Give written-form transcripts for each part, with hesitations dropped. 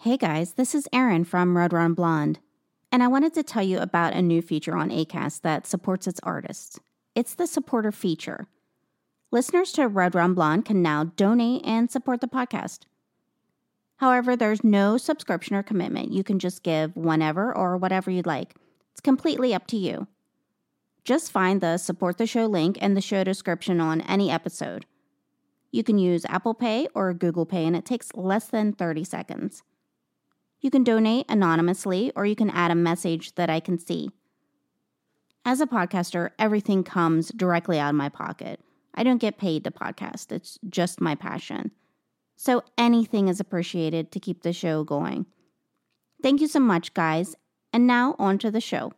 Hey guys, this is Erin from Red Run Blonde, and I wanted to tell you about a new feature on Acast that supports its artists. It's the supporter feature. Listeners to Red Run Blonde can now donate and support the podcast. However, there's no subscription or commitment. You can just give whenever or whatever you'd like. It's completely up to you. Just find the Support the Show link in the show description on any episode. You can use Apple Pay or Google Pay, and it takes less than 30 seconds. You can donate anonymously, or you can add a message that I can see. As a podcaster, everything comes directly out of my pocket. I don't get paid to podcast. It's just my passion. So anything is appreciated to keep the show going. Thank you so much, guys. And now on to the show.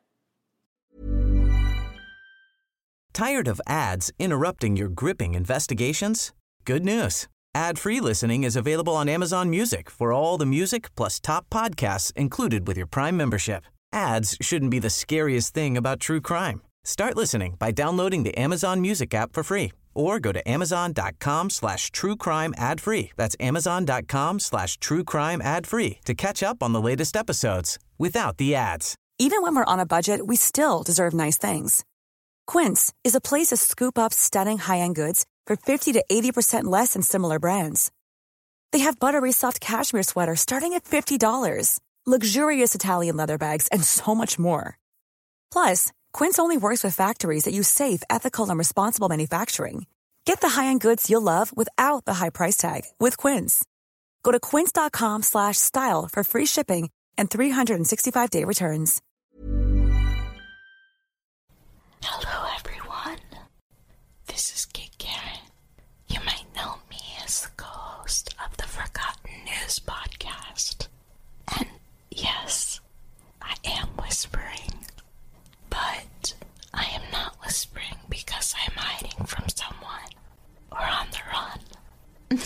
Tired of ads interrupting your gripping investigations? Good news. Ad-free listening is available on Amazon Music for all the music plus top podcasts included with your Prime membership. Ads shouldn't be the scariest thing about true crime. Start listening by downloading the Amazon Music app for free or go to amazon.com/truecrime ad-free. That's amazon.com/truecrime ad-free to catch up on the latest episodes without the ads. Even when we're on a budget, we still deserve nice things. Quince is a place to scoop up stunning high-end goods for 50 to 80% less than similar brands. They have buttery soft cashmere sweaters starting at $50, luxurious Italian leather bags, and so much more. Plus, Quince only works with factories that use safe, ethical, and responsible manufacturing. Get the high-end goods you'll love without the high price tag with Quince. Go to quince.com/style for free shipping and 365-day returns. Hello, everyone. This is Kate Karen. You might know me as the co-host of the Forgotten News podcast. And yes, I am whispering, but I am not whispering because I'm hiding from someone or on the run.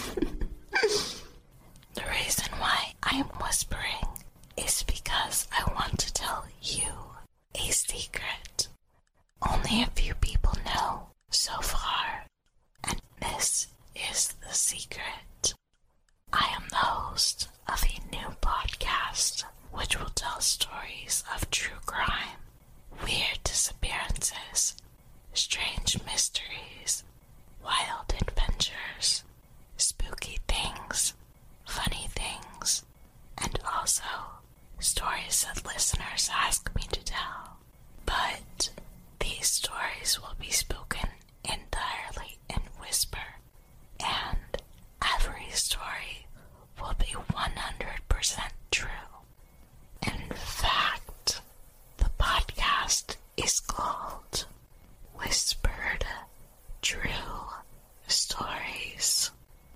The reason why I am whispering is because I want to tell you a secret. Only a few people know so far, and this is the secret. I am the host of a new podcast which will tell stories of true crime, weird disappearances, strange mysteries, wild adventures, spooky things, funny things, and also stories that listeners ask me to tell. But these stories will be spoken entirely in whisper, and every story will be 100% true. In fact, the podcast is called Whispered True Stories.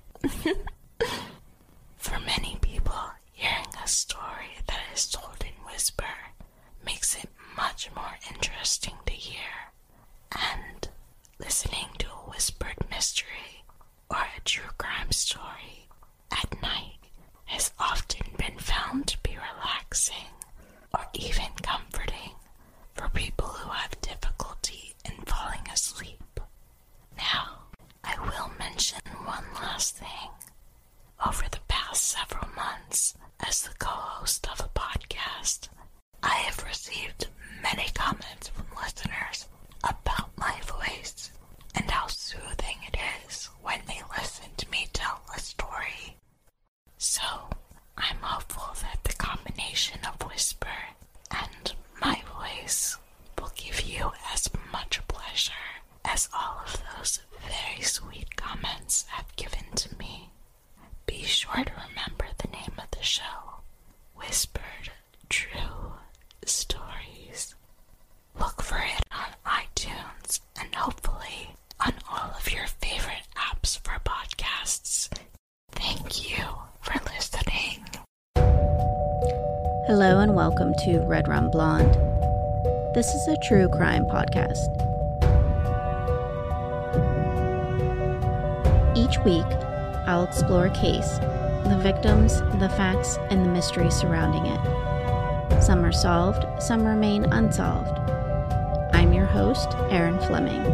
For many people, hearing a story that is told in whisper makes it much more interesting to hear, and listening to a whispered mystery or a true crime story at night has often been found to be relaxing or even comforting for people who have difficulty in falling asleep. Now, I will mention one last thing. Over the past several months, as the co-host of a podcast, I have received many comments from listeners about my voice and how soothing it is when they listen to me tell a story. So, I'm hopeful that the combination of whisper and my voice will give you as much pleasure as all of those very sweet comments have given to me. Be sure to remember the name of the show, Whispered True Stories. Look for it on iTunes and hopefully on all of your favorite apps for podcasts. Thank you for listening. Hello and welcome to Red Run Blonde. This is a true crime podcast. Each week, I'll explore a case, the victims, the facts, and the mystery surrounding it. Some are solved, some remain unsolved. I'm your host, Erin Fleming.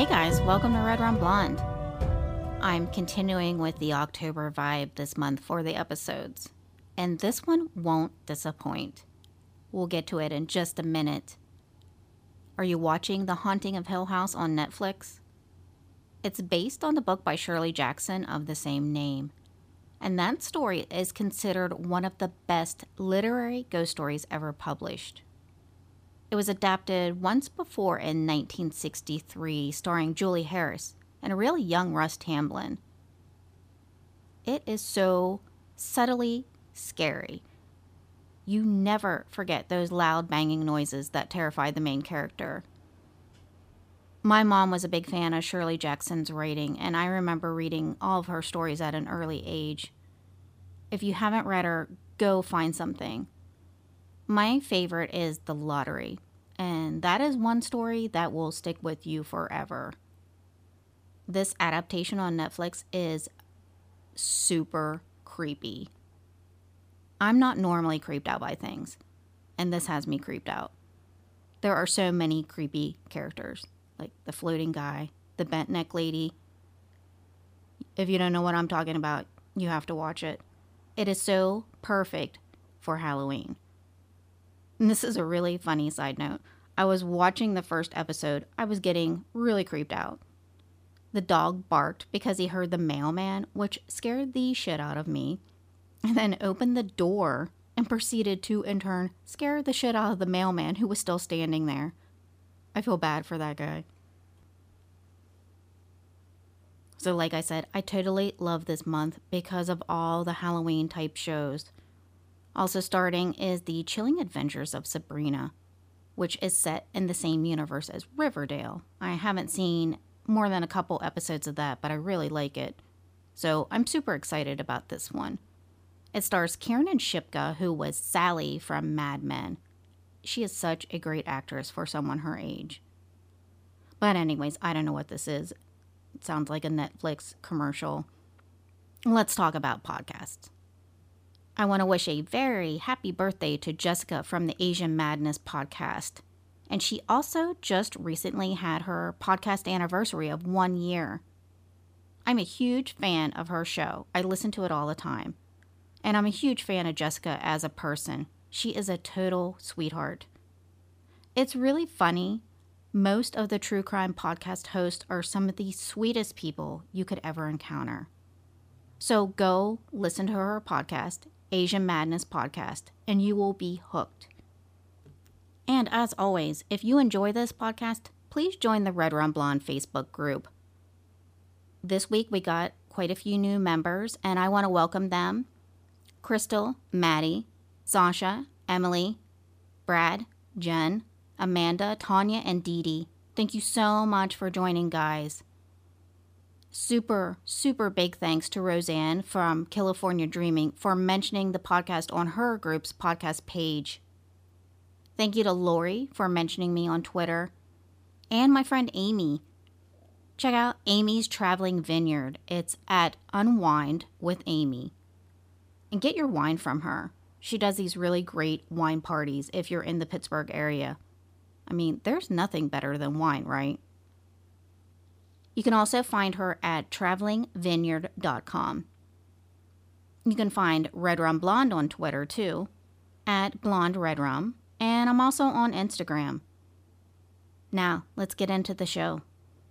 Hey guys, welcome to Red Rum Blonde. I'm continuing with the October vibe this month for the episodes, and this one won't disappoint. We'll get to it in just a minute. Are you watching The Haunting of Hill House on Netflix? It's based on the book by Shirley Jackson of the same name, and that story is considered one of the best literary ghost stories ever published. It was adapted once before in 1963, starring Julie Harris and a really young Russ Tamblyn. It is so subtly scary. You never forget those loud banging noises that terrify the main character. My mom was a big fan of Shirley Jackson's writing, and I remember reading all of her stories at an early age. If you haven't read her, go find something. My favorite is The Lottery, and that is one story that will stick with you forever. This adaptation on Netflix is super creepy. I'm not normally creeped out by things, and this has me creeped out. There are so many creepy characters, like the floating guy, the bent neck lady. If you don't know what I'm talking about, you have to watch it. It is so perfect for Halloween. And this is a really funny side note. I was watching the first episode. I was getting really creeped out. The dog barked because he heard the mailman, which scared the shit out of me, and then opened the door and proceeded to, in turn, scare the shit out of the mailman who was still standing there. I feel bad for that guy. So like I said, I totally love this month because of all the Halloween type shows. Also starting is The Chilling Adventures of Sabrina, which is set in the same universe as Riverdale. I haven't seen more than a couple episodes of that, but I really like it. So I'm super excited about this one. It stars Kiernan Shipka, who was Sally from Mad Men. She is such a great actress for someone her age. But anyways, I don't know what this is. It sounds like a Netflix commercial. Let's talk about podcasts. I want to wish a very happy birthday to Jessica from the Asian Madness podcast. And she also just recently had her podcast anniversary of 1 year. I'm a huge fan of her show. I listen to it all the time. And I'm a huge fan of Jessica as a person. She is a total sweetheart. It's really funny. Most of the true crime podcast hosts are some of the sweetest people you could ever encounter. So go listen to her podcast, Asian Madness Podcast, and you will be hooked. And as always, if you enjoy this podcast, please join the Red Rum Blonde Facebook group. This week we got quite a few new members, and I want to welcome them. Crystal, Maddie, Sasha, Emily, Brad, Jen, Amanda, Tanya, and Dee Dee. Thank you so much for joining, guys. Super, super big thanks to Roseanne from California Dreaming for mentioning the podcast on her group's podcast page. Thank you to Lori for mentioning me on Twitter. And my friend Amy. Check out Amy's Traveling Vineyard. It's at Unwind with Amy. And get your wine from her. She does these really great wine parties if you're in the Pittsburgh area. I mean, there's nothing better than wine, right? You can also find her at travelingvineyard.com. You can find Red Rum Blonde on Twitter too, at Blonde Red Rum, and I'm also on Instagram. Now, let's get into the show.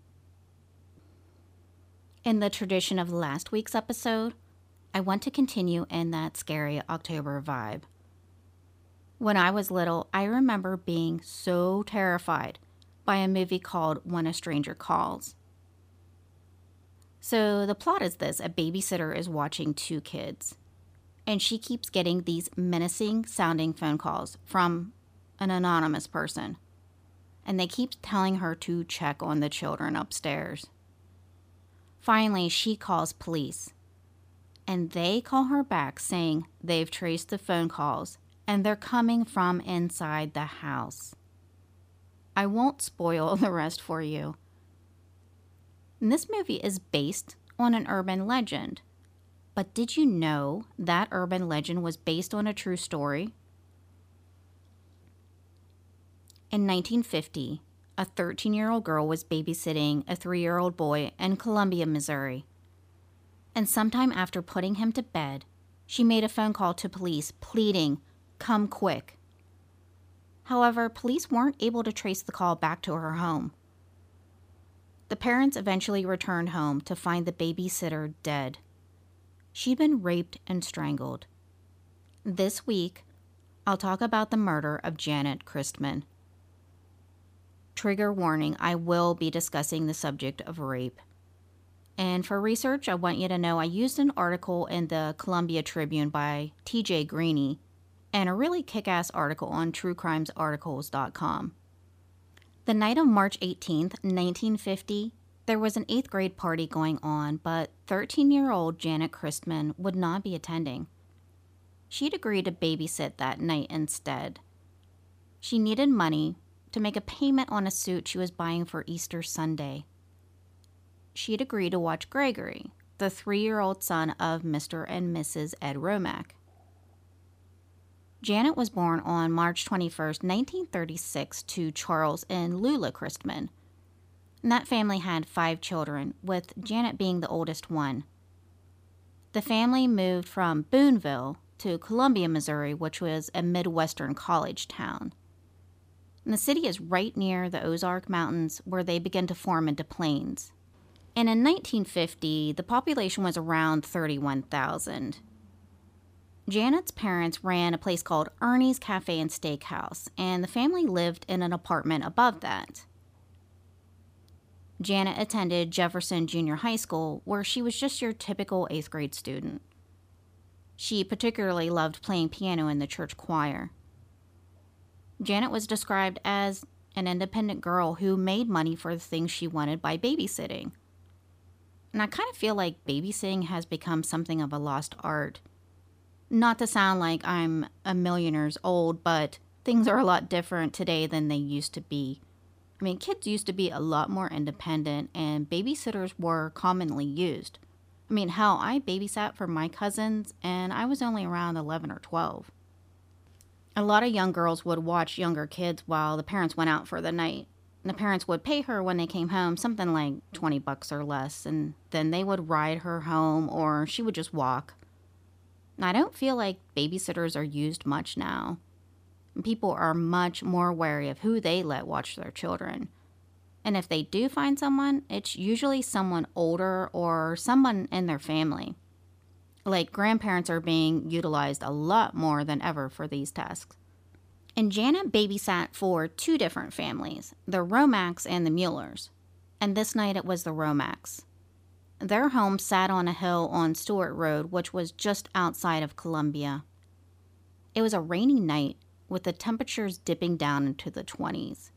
In the tradition of last week's episode, I want to continue in that scary October vibe. When I was little, I remember being so terrified by a movie called When a Stranger Calls. So the plot is this: a babysitter is watching two kids, and she keeps getting these menacing sounding phone calls from an anonymous person, and they keep telling her to check on the children upstairs. Finally, she calls police. And they call her back saying they've traced the phone calls and they're coming from inside the house. I won't spoil the rest for you. And this movie is based on an urban legend. But did you know that urban legend was based on a true story? In 1950, a 13-year-old girl was babysitting a 3-year-old boy in Columbia, Missouri. And sometime after putting him to bed, she made a phone call to police pleading, "Come quick." However, police weren't able to trace the call back to her home. The parents eventually returned home to find the babysitter dead. She'd been raped and strangled. This week, I'll talk about the murder of Janet Christman. Trigger warning, I will be discussing the subject of rape. And for research, I want you to know I used an article in the Columbia Tribune by TJ Greene and a really kick-ass article on truecrimesarticles.com. The night of March 18th, 1950, there was an 8th grade party going on, but 13-year-old Janet Christman would not be attending. She'd agreed to babysit that night instead. She needed money to make a payment on a suit she was buying for Easter Sunday. She'd agreed to watch Gregory, the 3-year-old son of Mr. and Mrs. Ed Romack. Janet was born on March 21st, 1936 to Charles and Lula Christman. And that family had 5 children, with Janet being the oldest one. The family moved from Boonville to Columbia, Missouri, which was a Midwestern college town. And the city is right near the Ozark Mountains, where they begin to form into plains. And in 1950, the population was around 31,000. Janet's parents ran a place called Ernie's Cafe and Steakhouse, and the family lived in an apartment above that. Janet attended Jefferson Junior High School, where she was just your typical 8th grade student. She particularly loved playing piano in the church choir. Janet was described as an independent girl who made money for the things she wanted by babysitting. And I kind of feel like babysitting has become something of a lost art. Not to sound like I'm a million years old, but things are a lot different today than they used to be. I mean, kids used to be a lot more independent, and babysitters were commonly used. I mean, hell, I babysat for my cousins, and I was only around 11 or 12. A lot of young girls would watch younger kids while the parents went out for the night. And the parents would pay her when they came home something like $20 or less, and then they would ride her home, or she would just walk. I don't feel like babysitters are used much now. People are much more wary of who they let watch their children. And if they do find someone, it's usually someone older or someone in their family. Like, grandparents are being utilized a lot more than ever for these tasks. And Janet babysat for 2 different families, the Romacks and the Muellers. And this night it was the Romacks. Their home sat on a hill on Stewart Road, which was just outside of Columbia. It was a rainy night, with the temperatures dipping down into the 20s.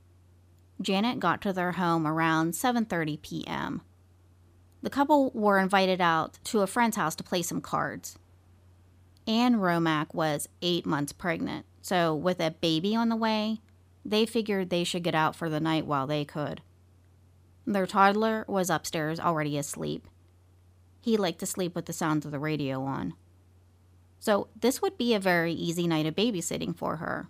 Janet got to their home around 7:30 p.m. The couple were invited out to a friend's house to play some cards. Anne Romack was 8 months pregnant, so with a baby on the way, they figured they should get out for the night while they could. Their toddler was upstairs already asleep. He liked to sleep with the sounds of the radio on. So this would be a very easy night of babysitting for her.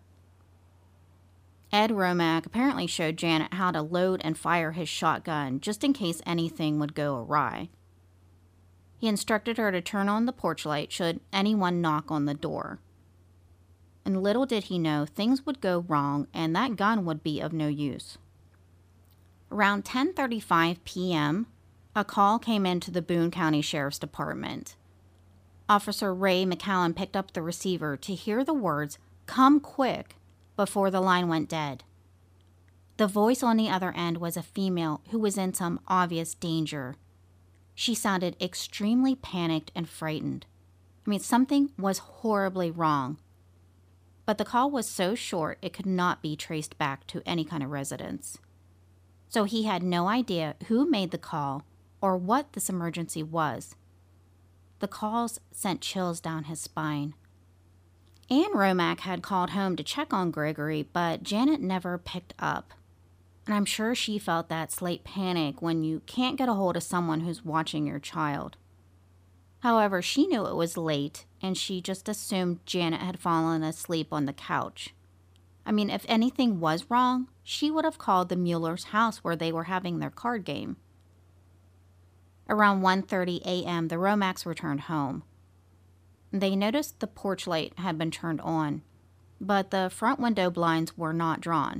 Ed Romack apparently showed Janet how to load and fire his shotgun just in case anything would go awry. He instructed her to turn on the porch light should anyone knock on the door. And little did he know things would go wrong and that gun would be of no use. Around 10:35 p.m., a call came into the Boone County Sheriff's Department. Officer Ray McCowan picked up the receiver to hear the words, "Come quick," before the line went dead. The voice on the other end was a female who was in some obvious danger. She sounded extremely panicked and frightened. I mean, something was horribly wrong. But the call was so short it could not be traced back to any kind of residence. So he had no idea who made the call or what this emergency was. The calls sent chills down his spine. Anne Romack had called home to check on Gregory, but Janet never picked up. And I'm sure she felt that slight panic when you can't get a hold of someone who's watching your child. However, she knew it was late, and she just assumed Janet had fallen asleep on the couch. I mean, if anything was wrong, she would have called the Mueller's house where they were having their card game. Around 1:30 a.m., the Romacks returned home. They noticed the porch light had been turned on, but the front window blinds were not drawn.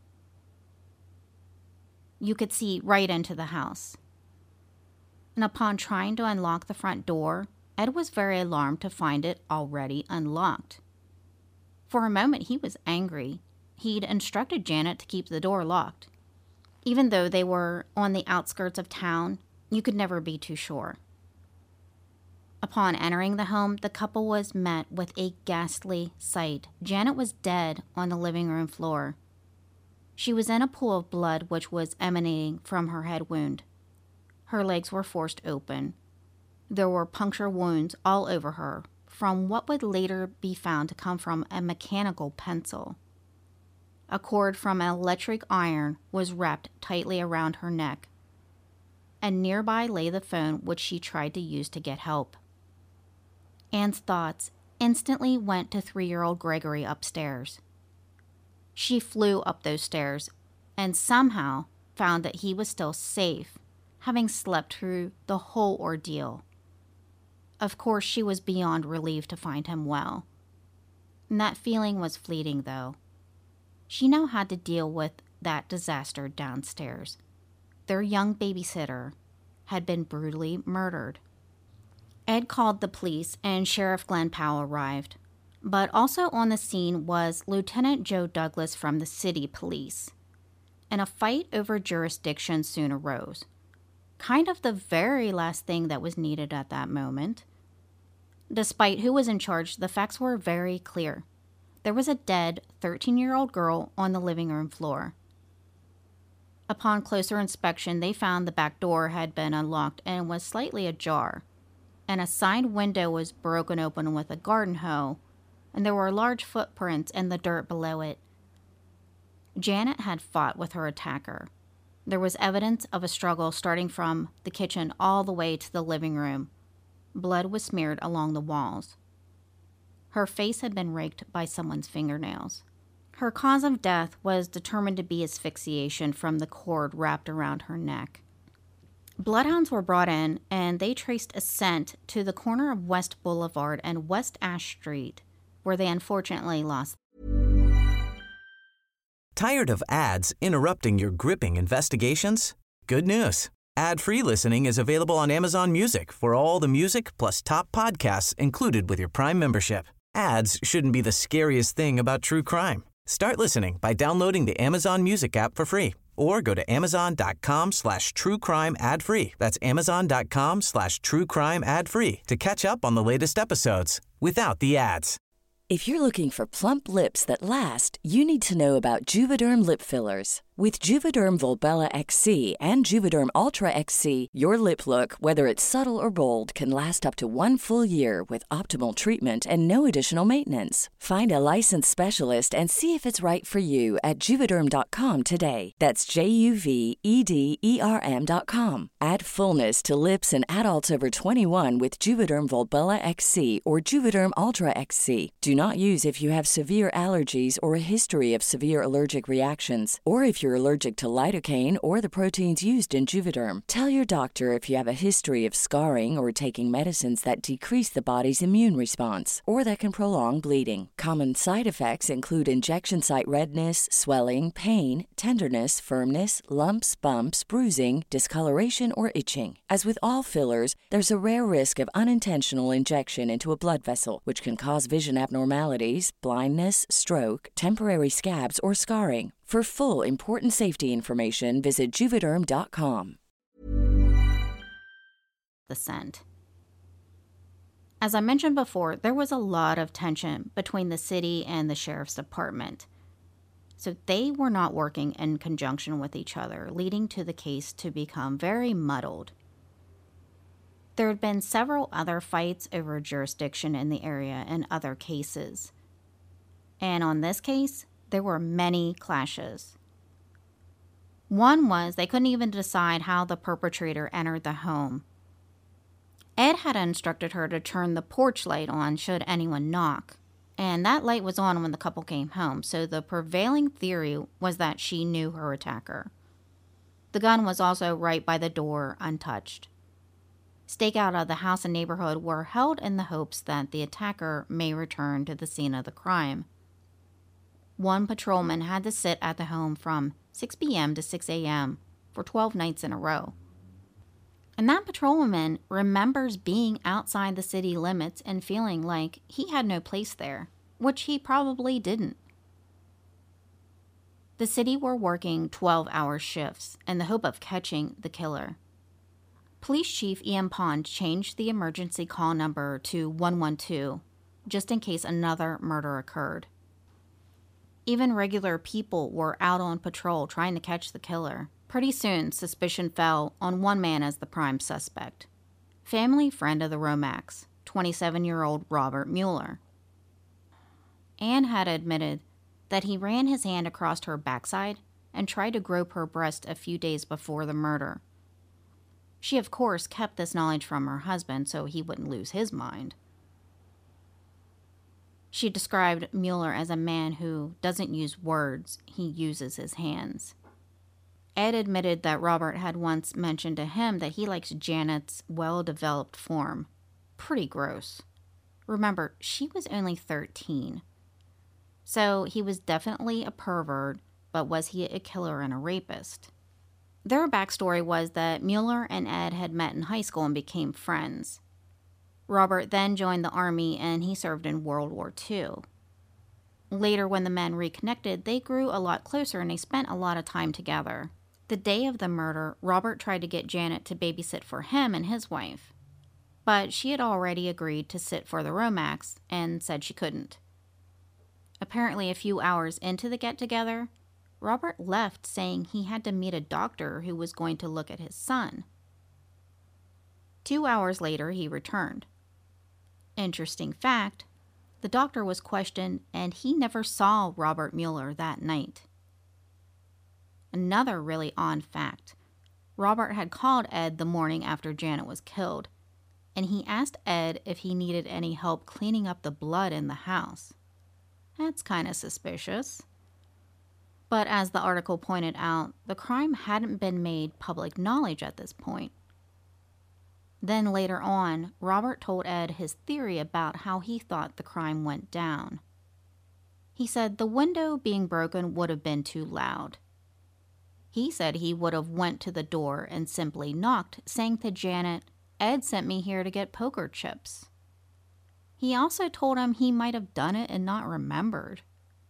You could see right into the house. And upon trying to unlock the front door, Ed was very alarmed to find it already unlocked. For a moment, he was angry. He'd instructed Janet to keep the door locked. Even though they were on the outskirts of town, you could never be too sure. Upon entering the home, the couple was met with a ghastly sight. Janet was dead on the living room floor. She was in a pool of blood which was emanating from her head wound. Her legs were forced open. There were puncture wounds all over her, from what would later be found to come from a mechanical pencil. A cord from an electric iron was wrapped tightly around her neck, and nearby lay the phone which she tried to use to get help. Anne's thoughts instantly went to 3-year-old Gregory upstairs. She flew up those stairs and somehow found that he was still safe, having slept through the whole ordeal. Of course, she was beyond relieved to find him well. And that feeling was fleeting, though. She now had to deal with that disaster downstairs. Their young babysitter had been brutally murdered. Ed called the police and Sheriff Glenn Powell arrived. But also on the scene was Lieutenant Joe Douglas from the city police. And a fight over jurisdiction soon arose. Kind of the very last thing that was needed at that moment. Despite who was in charge, the facts were very clear. There was a dead 13-year-old girl on the living room floor. Upon closer inspection, they found the back door had been unlocked and was slightly ajar, and a side window was broken open with a garden hoe, and there were large footprints in the dirt below it. Janet had fought with her attacker. There was evidence of a struggle starting from the kitchen all the way to the living room. Blood was smeared along the walls. Her face had been raked by someone's fingernails. Her cause of death was determined to be asphyxiation from the cord wrapped around her neck. Bloodhounds were brought in, and they traced a scent to the corner of West Boulevard and West Ash Street, where they unfortunately lost. Tired of ads interrupting your gripping investigations? Good news. Ad-free listening is available on Amazon Music for all the music plus top podcasts included with your Prime membership. Ads shouldn't be the scariest thing about true crime. Start listening by downloading the Amazon Music app for free or go to amazon.com/truecrime ad-free. That's amazon.com/truecrime ad-free to catch up on the latest episodes without the ads. If you're looking for plump lips that last, you need to know about Juvederm lip fillers. With Juvederm Volbella XC and Juvederm Ultra XC, your lip look, whether it's subtle or bold, can last up to 1 full year with optimal treatment and no additional maintenance. Find a licensed specialist and see if it's right for you at Juvederm.com today. That's JUVEDERM.com. Add fullness to lips in adults over 21 with Juvederm Volbella XC or Juvederm Ultra XC. Do not use if you have severe allergies or a history of severe allergic reactions, or if you're allergic to lidocaine or the proteins used in Juvederm. Tell your doctor if you have a history of scarring or taking medicines that decrease the body's immune response or that can prolong bleeding. Common side effects include injection site redness, swelling, pain, tenderness, firmness, lumps, bumps, bruising, discoloration, or itching. As with all fillers, there's a rare risk of unintentional injection into a blood vessel, which can cause vision abnormalities, blindness, stroke, temporary scabs, or scarring. For full, important safety information, visit Juvederm.com. The scent. As I mentioned before, there was a lot of tension between the city and the sheriff's department. So they were not working in conjunction with each other, leading to the case to become very muddled. There had been several other fights over jurisdiction in the area in other cases. And on this case, there were many clashes. One was they couldn't even decide how the perpetrator entered the home. Ed had instructed her to turn the porch light on should anyone knock. And that light was on when the couple came home, so the prevailing theory was that she knew her attacker. The gun was also right by the door, untouched. Stakeout of the house and neighborhood were held in the hopes that the attacker may return to the scene of the crime. One patrolman had to sit at the home from 6 p.m. to 6 a.m. for 12 nights in a row. And that patrolman remembers being outside the city limits and feeling like he had no place there, which he probably didn't. The city were working 12-hour shifts in the hope of catching the killer. Police Chief Ian Pond changed the emergency call number to 112 just in case another murder occurred. Even regular people were out on patrol trying to catch the killer. Pretty soon, suspicion fell on one man as the prime suspect. Family friend of the Romax, 27-year-old Robert Mueller. Anne had admitted that he ran his hand across her backside and tried to grope her breast a few days before the murder. She, of course, kept this knowledge from her husband so he wouldn't lose his mind. She described Mueller as a man who doesn't use words, he uses his hands. Ed admitted that Robert had once mentioned to him that he likes Janet's well-developed form. Pretty gross. Remember, she was only 13. So he was definitely a pervert, but was he a killer and a rapist? Their backstory was that Mueller and Ed had met in high school and became friends. Robert then joined the Army and he served in World War II. Later, when the men reconnected, they grew a lot closer and they spent a lot of time together. The day of the murder, Robert tried to get Janet to babysit for him and his wife. But she had already agreed to sit for the Romax and said she couldn't. Apparently, a few hours into the get-together, Robert left saying he had to meet a doctor who was going to look at his son. 2 hours later, he returned. Interesting fact, the doctor was questioned and he never saw Robert Mueller that night. Another really odd fact, Robert had called Ed the morning after Janet was killed, and he asked Ed if he needed any help cleaning up the blood in the house. That's kind of suspicious. But as the article pointed out, the crime hadn't been made public knowledge at this point. Then later on, Robert told Ed his theory about how he thought the crime went down. He said the window being broken would have been too loud. He said he would have went to the door and simply knocked, saying to Janet, "Ed sent me here to get poker chips." He also told him he might have done it and not remembered.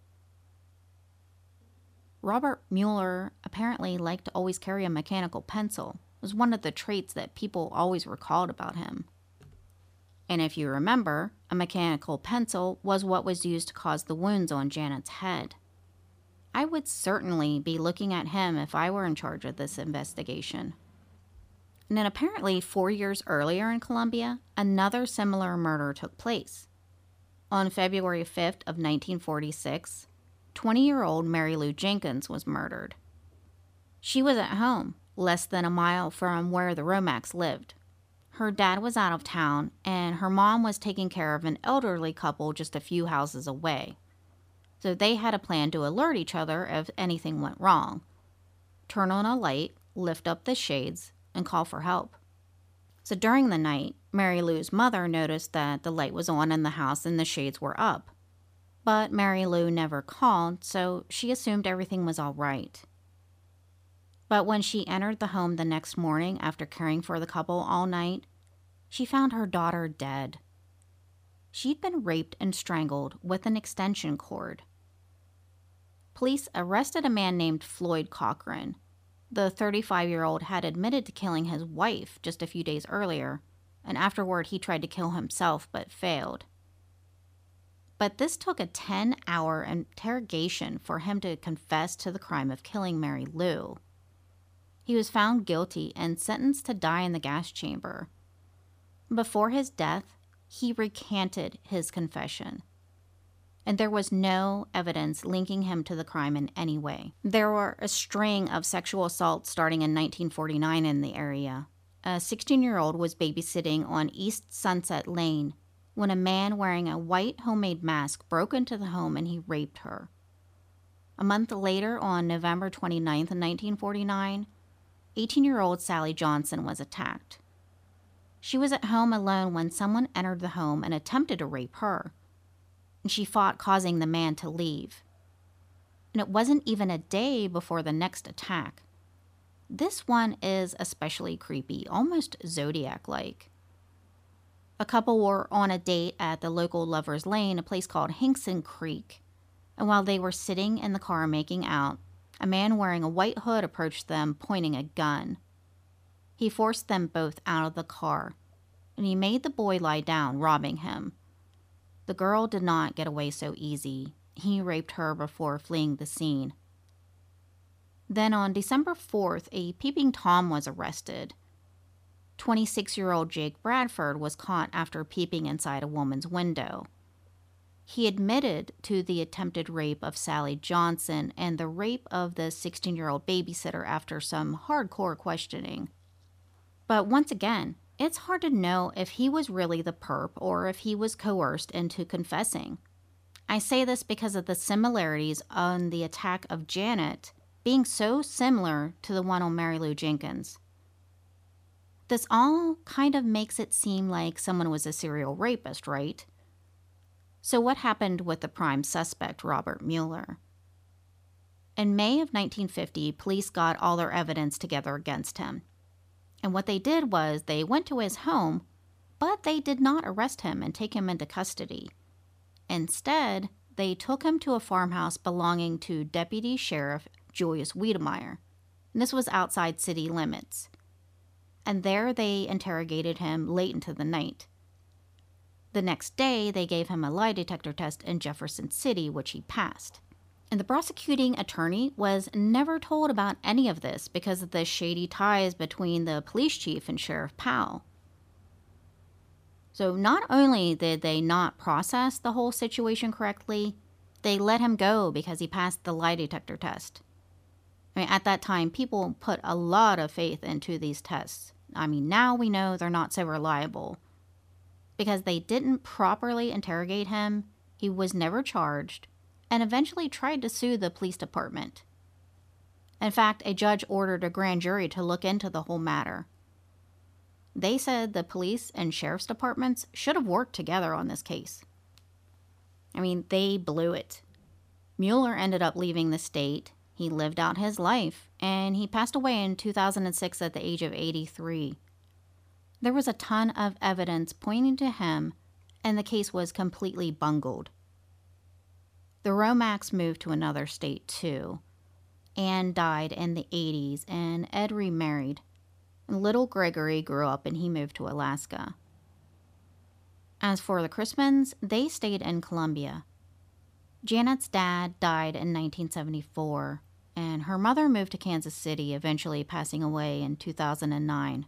Robert Mueller apparently liked to always carry a mechanical pencil. It was one of the traits that people always recalled about him. And if you remember, a mechanical pencil was what was used to cause the wounds on Janet's head. I would certainly be looking at him if I were in charge of this investigation. And then apparently 4 years earlier in Columbia, another similar murder took place. On February 5th of 1946, 20-year-old Mary Lou Jenkins was murdered. She was at home, less than a mile from where the Romax lived. Her dad was out of town, and her mom was taking care of an elderly couple just a few houses away. So they had a plan to alert each other if anything went wrong. Turn on a light, lift up the shades, and call for help. So during the night, Mary Lou's mother noticed that the light was on in the house and the shades were up. But Mary Lou never called, so she assumed everything was all right. But when she entered the home the next morning after caring for the couple all night, she found her daughter dead. She'd been raped and strangled with an extension cord. Police arrested a man named Floyd Cochran. The 35-year-old had admitted to killing his wife just a few days earlier, and afterward he tried to kill himself but failed. But this took a 10-hour interrogation for him to confess to the crime of killing Mary Lou. He was found guilty and sentenced to die in the gas chamber. Before his death, he recanted his confession, and there was no evidence linking him to the crime in any way. There were a string of sexual assaults starting in 1949 in the area. A 16-year-old was babysitting on East Sunset Lane when a man wearing a white homemade mask broke into the home and he raped her. A month later, on November 29th, 1949, 18-year-old Sally Johnson was attacked. She was at home alone when someone entered the home and attempted to rape her, and she fought, causing the man to leave. And it wasn't even a day before the next attack. This one is especially creepy, almost Zodiac-like. A couple were on a date at the local Lover's Lane, a place called Hinkson Creek, and while they were sitting in the car making out, a man wearing a white hood approached them, pointing a gun. He forced them both out of the car, and he made the boy lie down, robbing him. The girl did not get away so easy. He raped her before fleeing the scene. Then on December 4th, a peeping Tom was arrested. 26-year-old Jake Bradford was caught after peeping inside a woman's window. He admitted to the attempted rape of Sally Johnson and the rape of the 16-year-old babysitter after some hardcore questioning. But once again, it's hard to know if he was really the perp or if he was coerced into confessing. I say this because of the similarities on the attack of Janet being so similar to the one on Mary Lou Jenkins. This all kind of makes it seem like someone was a serial rapist, right? So what happened with the prime suspect, Robert Mueller? In May of 1950, police got all their evidence together against him. And what they did was they went to his home, but they did not arrest him and take him into custody. Instead, they took him to a farmhouse belonging to Deputy Sheriff Julius Wiedemeyer. And this was outside city limits. And there they interrogated him late into the night. The next day, they gave him a lie detector test in Jefferson City, which he passed. And the prosecuting attorney was never told about any of this because of the shady ties between the police chief and Sheriff Powell. So not only did they not process the whole situation correctly, they let him go because he passed the lie detector test. I mean, at that time, people put a lot of faith into these tests. I mean, now we know they're not so reliable. Because they didn't properly interrogate him, he was never charged, and eventually tried to sue the police department. In fact, a judge ordered a grand jury to look into the whole matter. They said the police and sheriff's departments should have worked together on this case. I mean, they blew it. Mueller ended up leaving the state. He lived out his life, and he passed away in 2006 at the age of 83. There was a ton of evidence pointing to him, and the case was completely bungled. The Romax moved to another state, too. Anne died in the 80s, and Ed remarried. Little Gregory grew up, and he moved to Alaska. As for the Chrismans, they stayed in Columbia. Janet's dad died in 1974, and her mother moved to Kansas City, eventually passing away in 2009.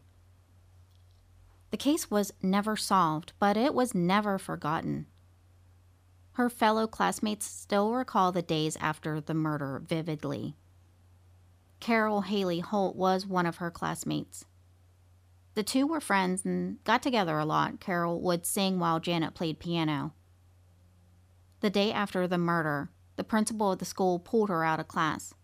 The case was never solved, but it was never forgotten. Her fellow classmates still recall the days after the murder vividly. Carol Haley Holt was one of her classmates. The two were friends and got together a lot. Carol would sing while Janet played piano. The day after the murder, the principal of the school pulled her out of class.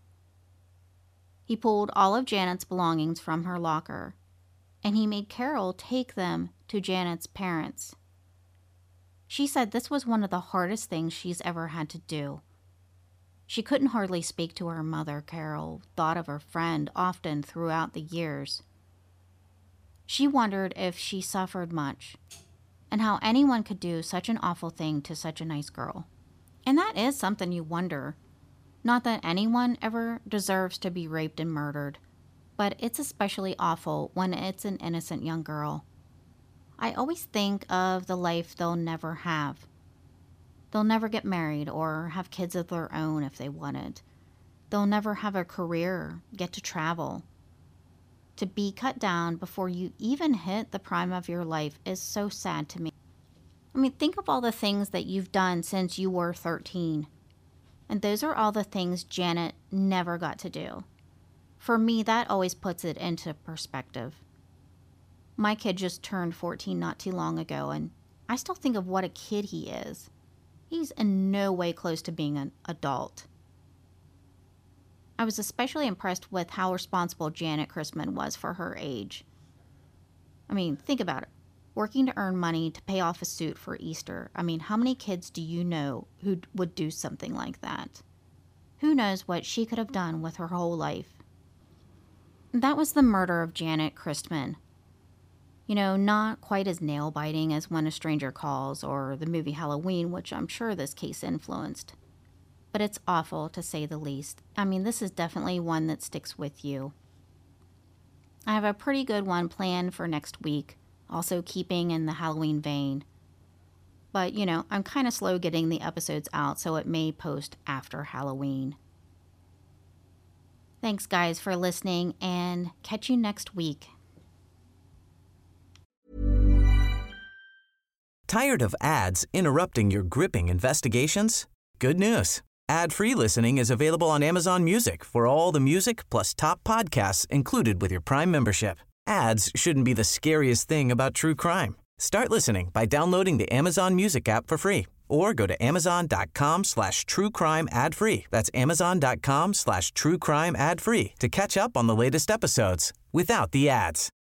He pulled all of Janet's belongings from her locker, and he made Carol take them to Janet's parents. She said this was one of the hardest things she's ever had to do. She couldn't hardly speak to her mother. Carol thought of her friend often throughout the years. She wondered if she suffered much, and how anyone could do such an awful thing to such a nice girl. And that is something you wonder. Not that anyone ever deserves to be raped and murdered, but it's especially awful when it's an innocent young girl. I always think of the life they'll never have. They'll never get married or have kids of their own if they wanted. They'll never have a career, get to travel. To be cut down before you even hit the prime of your life is so sad to me. I mean, think of all the things that you've done since you were 13. And those are all the things Janet never got to do. For me, that always puts it into perspective. My kid just turned 14 not too long ago, and I still think of what a kid he is. He's in no way close to being an adult. I was especially impressed with how responsible Janet Christman was for her age. I mean, think about it. Working to earn money to pay off a suit for Easter. I mean, how many kids do you know who would do something like that? Who knows what she could have done with her whole life? That was the murder of Janet Christman. You know, not quite as nail-biting as When a Stranger Calls or the movie Halloween, which I'm sure this case influenced. But it's awful, to say the least. I mean, this is definitely one that sticks with you. I have a pretty good one planned for next week, also keeping in the Halloween vein. But, you know, I'm kind of slow getting the episodes out, so it may post after Halloween. Thanks, guys, for listening, and catch you next week. Tired of ads interrupting your gripping investigations? Good news. Ad-free listening is available on Amazon Music for all the music plus top podcasts included with your Prime membership. Ads shouldn't be the scariest thing about true crime. Start listening by downloading the Amazon Music app for free or go to amazon.com/truecrime ad-free. That's amazon.com/truecrime ad-free to catch up on the latest episodes without the ads.